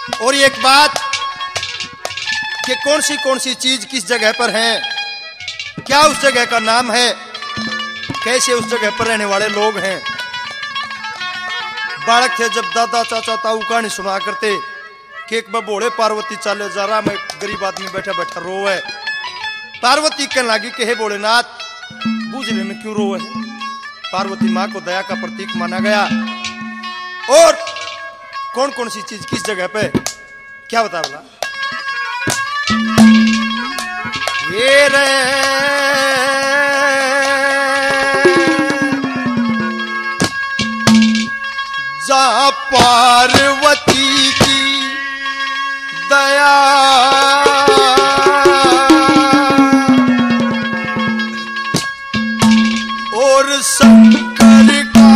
और ये एक बात कि कौन सी चीज किस जगह पर है, क्या उस जगह का नाम है, कैसे उस जगह पर रहने वाले लोग हैं। बालक थे जब दादा चाचा ताऊ कहानी सुना करते कि एक बबोड़े पार्वती चाले जा रहा, मैं गरीब आदमी बैठा बैठा रोवे। पार्वती कहने लगी कि हे भोलेनाथ बूझ लेने क्यों रोवे। पार्वती माँ को दया का प्रतीक माना गया। और कौन सी चीज किस जगह पे, क्या बता बोला ये रे जा पार्वती की दया और शंकर का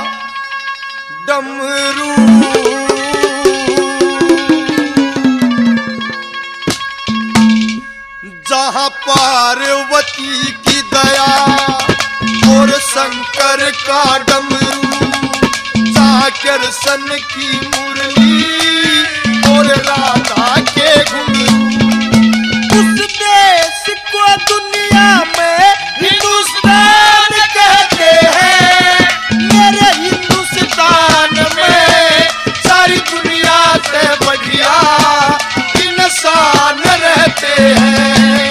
डमरू जहां पार्वती की दया और शंकर का डमरू, जहां कृष्ण की मुरली और राधा के घुंघरू। उस देश को दुनिया में हिंदुस्तान कहते हैं, मेरे हिंदुस्तान में सारी दुनिया से बढ़िया इंसान रहते हैं।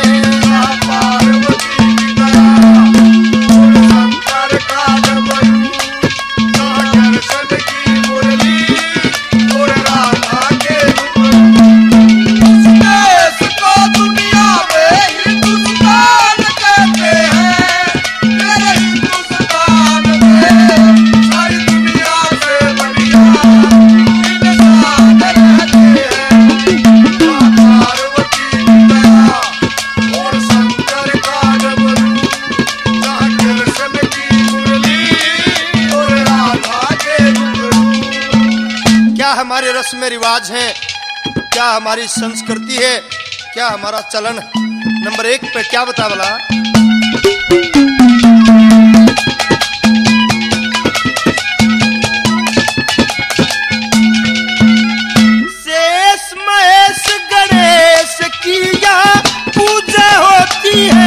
हमारे रस्म में रिवाज है, क्या हमारी संस्कृति है, क्या हमारा चलन। नंबर 1 पे क्या बता बोला शेष महेश गणेश की यहाँ पूजा होती है।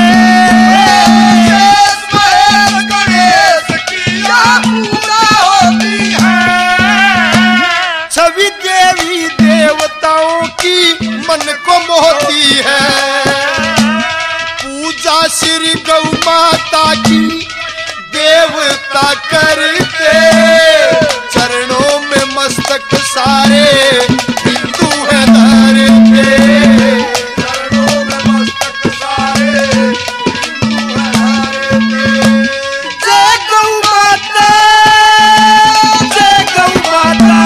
मन को मोहती है पूजा श्री गौ माता की देवता करते, चरणों में मस्तक सारे हिंदू है धरते, चरणों में मस्तक सारे हिंदू है धरते। जय गौ माता, जय गौ माता,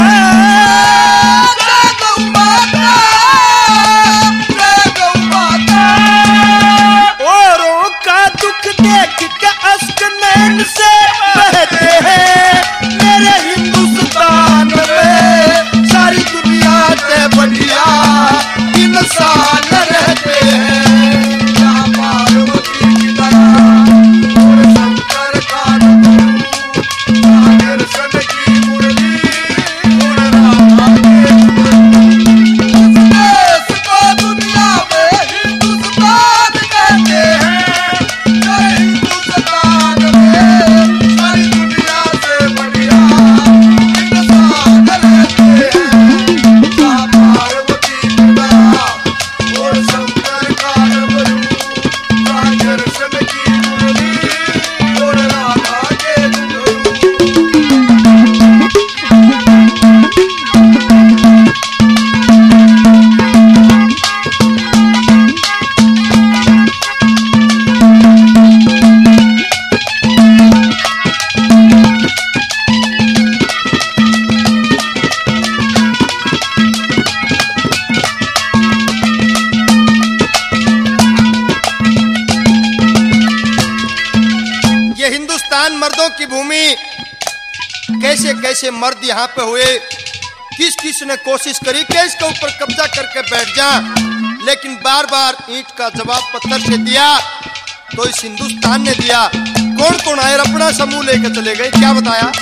से बहते हैं मेरे हिंदुस्तान में सारी दुनिया से बढ़िया इंसान रहते हैं। पार्वती की दया और शंकर का डमरू, कृष्ण की मुरली और राधा के घुंघरू। देश को दुनिया में हिंदुस्तान कहते हैं, मर्दों की भूमि, कैसे कैसे मर्द यहाँ पे हुए, किस किस ने कोशिश करी कि इसके ऊपर कब्जा करके बैठ जा, लेकिन बार बार ईंट का जवाब पत्थर से दिया तो इस हिंदुस्तान ने दिया। कौन कौन आए अपना समूह लेकर चले गए, क्या बताया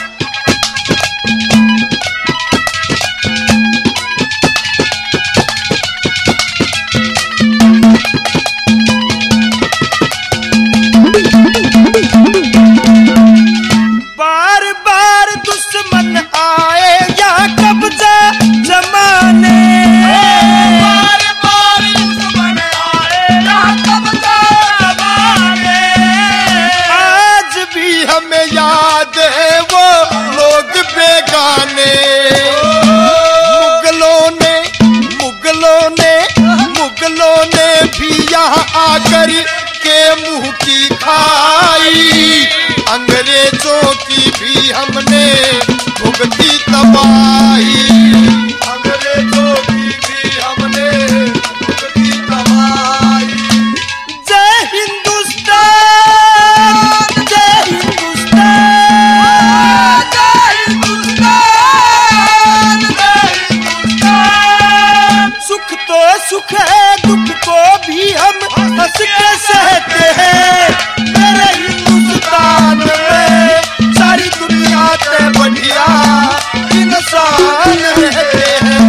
सुख है दुख को भी हम हंस के सहते हैं। मेरे हिंदुस्तान में सारी दुनिया से बढ़िया इंसान रहते हैं।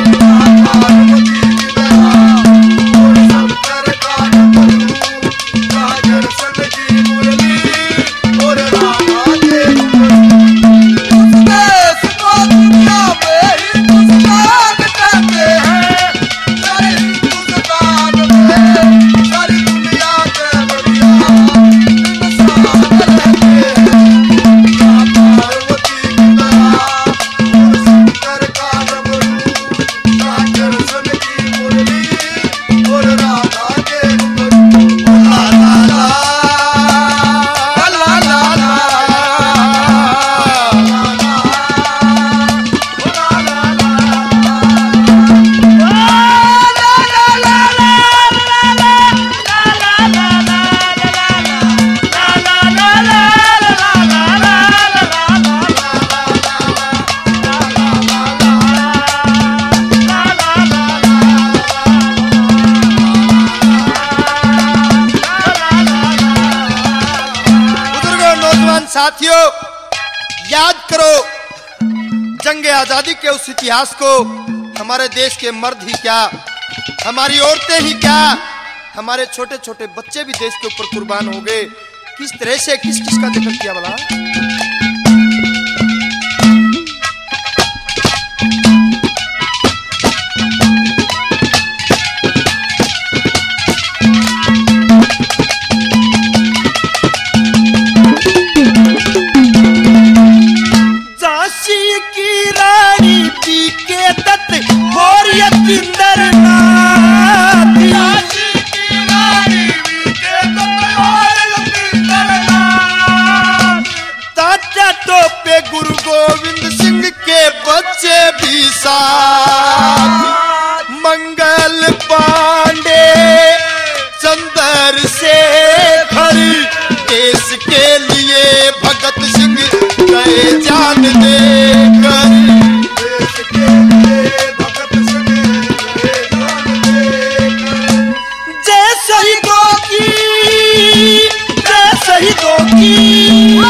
साथियों, याद करो जंग आजादी के उस इतिहास को। हमारे देश के मर्द ही क्या, हमारी औरतें ही क्या, हमारे छोटे छोटे बच्चे भी देश के ऊपर कुर्बान हो गए। किस तरह से किस किस का जिक्र किया भला? गुरु गोविंद सिंह के बच्चे भी साथ, मंगल पांडे, चंद्रशेखर, देश के लिए भगत सिंह गए जान देकर। देश के लिए भगत सिंह गए जान देकर। जय शहीदों की, जय शहीदों की,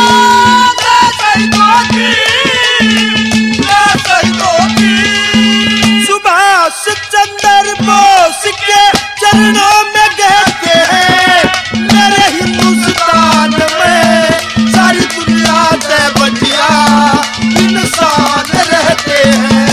सुभाष चंद्र बोस के चरणों में कहते हैं। मेरे हिंदुस्तान में सारी दुनिया से बढ़िया इंसान रहते हैं।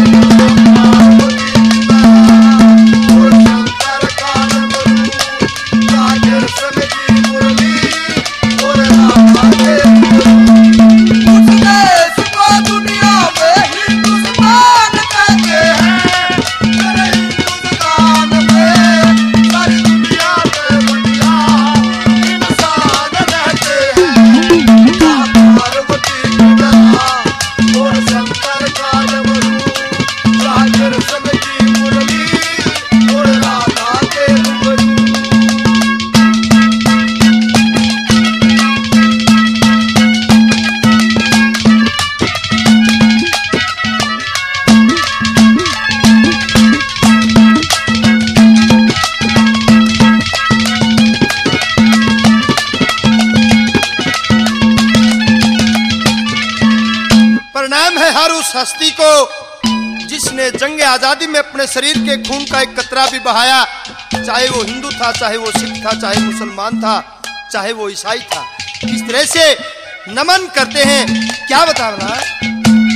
प्रणाम है हर उस हस्ती को जिसने जंग आजादी में अपने शरीर के खून का एक कतरा भी बहाया, चाहे वो हिंदू था, चाहे वो सिख था, चाहे मुसलमान था, चाहे वो ईसाई था। किस तरह से नमन करते हैं क्या बता रहा है?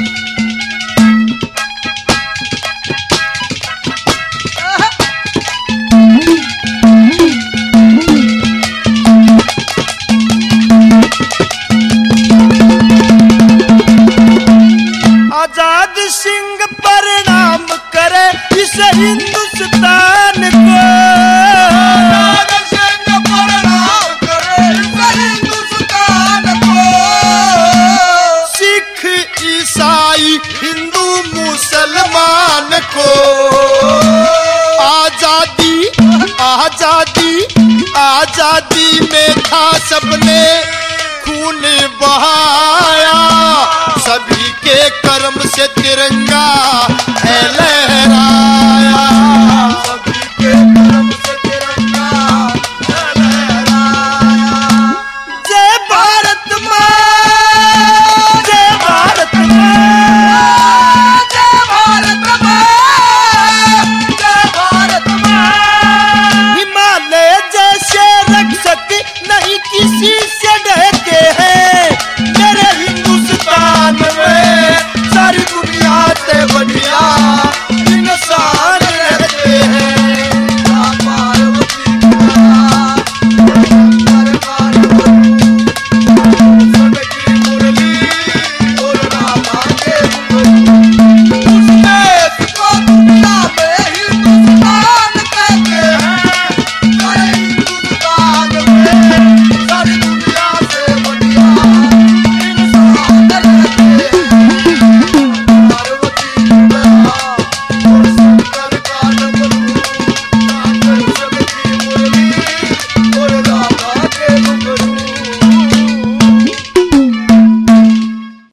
आजाद सिंह प्रणाम करे इस हिंदुस्तान को। आजाद सिंह प्रणाम करे इस हिंदुस्तान को। सिख ईसाई हिंदू मुसलमान को। आजादी आजादी आजादी में था सबने खून बहाया।